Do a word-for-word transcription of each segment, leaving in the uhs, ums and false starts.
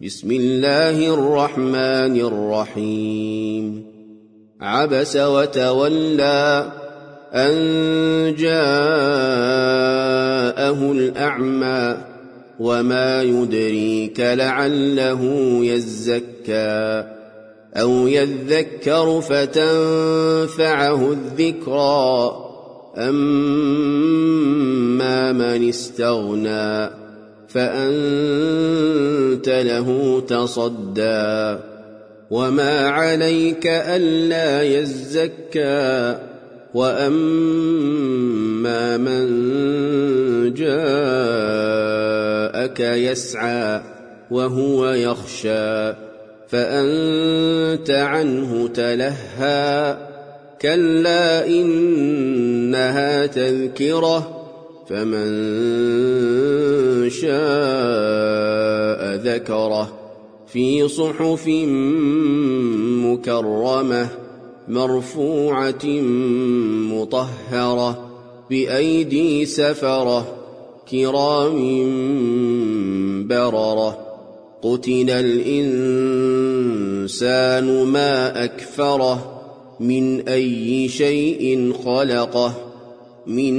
بسم الله الرحمن الرحيم عبس وتولى أن جاءه الأعمى وما يدريك لعله يزكى أو يذكر فتنفعه الذكرى أما من استغنى فأنت له تصدى وما عليك ألا يزكى وأما من جاءك يسعى وهو يخشى فأنت عنه تلهى كلا إنها تذكرة فمن شاء ذكره في صحف مكرمة مرفوعة مطهرة بأيدي سفرة كرام بررة قتل الإنسان ما أكفره من أي شيء خلقه من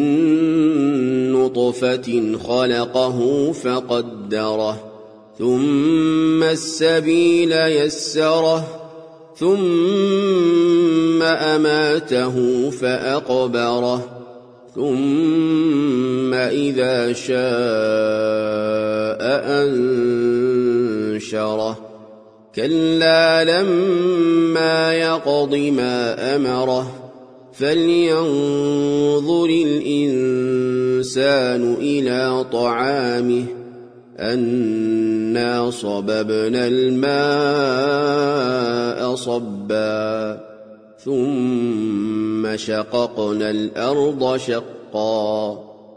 نطفة خلقه فقدره ثم السبيل يسره ثم أماته فأقبره ثم إذا شاء أنشره كلا لما يقض ما أمره فلينظر الإنسان إلى طعامه أنا صببنا الماء صبا ثم شققنا الأرض شقا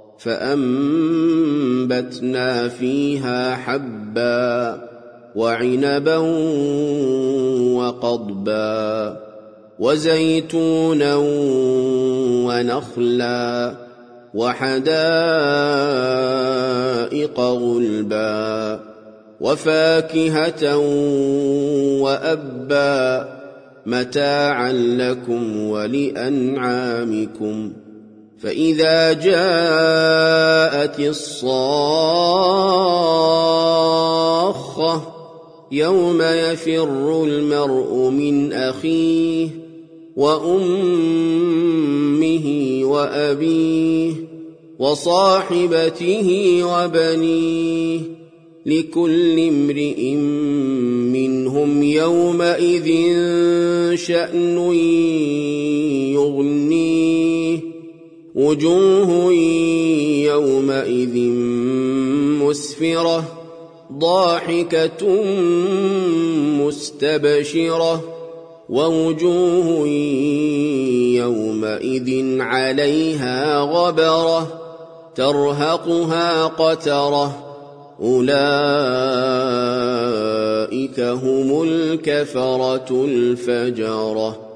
فأنبتنا فيها حبا وعنبا وقضبا وزيتونا ونخلا وحدائق غلبا وفاكهة وأبا متاعا لكم ولأنعامكم فإذا جاءت الصاخة يوم يفر المرء من أخيه وأمه وأبيه وصاحبته وبنيه لكل امرئ منهم يومئذ شأن يغنيه وجوه يومئذ مسفرة ضاحكة مستبشرة ووجوه يومئذ عليها غبرة ترهقها قترة أولئك هم الكفرة الفجرة.